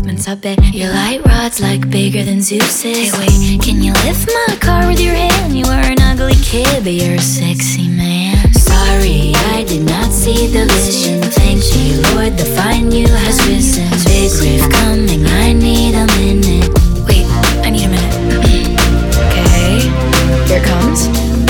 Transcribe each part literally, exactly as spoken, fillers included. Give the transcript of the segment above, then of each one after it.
movements, I bet. Your light rod's like bigger than Zeus's. Hey wait, can you lift my car with your hand? You are an ugly kid, but you're a sexy man. Sorry, I did not see the vision. Thank you, Lord, the fine you has risen. Big riff coming, I need a minute. Wait, I need a minute. Okay, here it comes.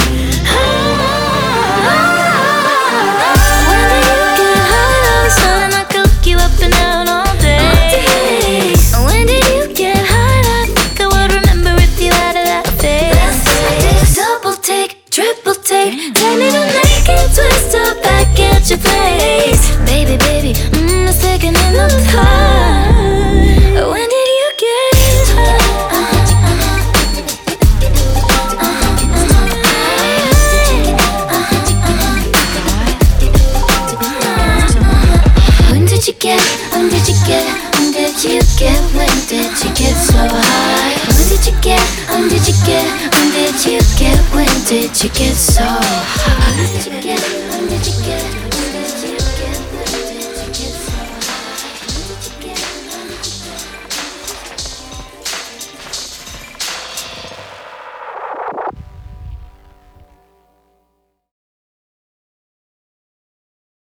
Tell me to make it twist up back at your place. Baby, baby, mm, the second in the time. When did you get high? When did you get, when did you get, when did you get, when did you get so high? When did you get, when did you get, when did you get, when did you get so high? When did you get, when did you get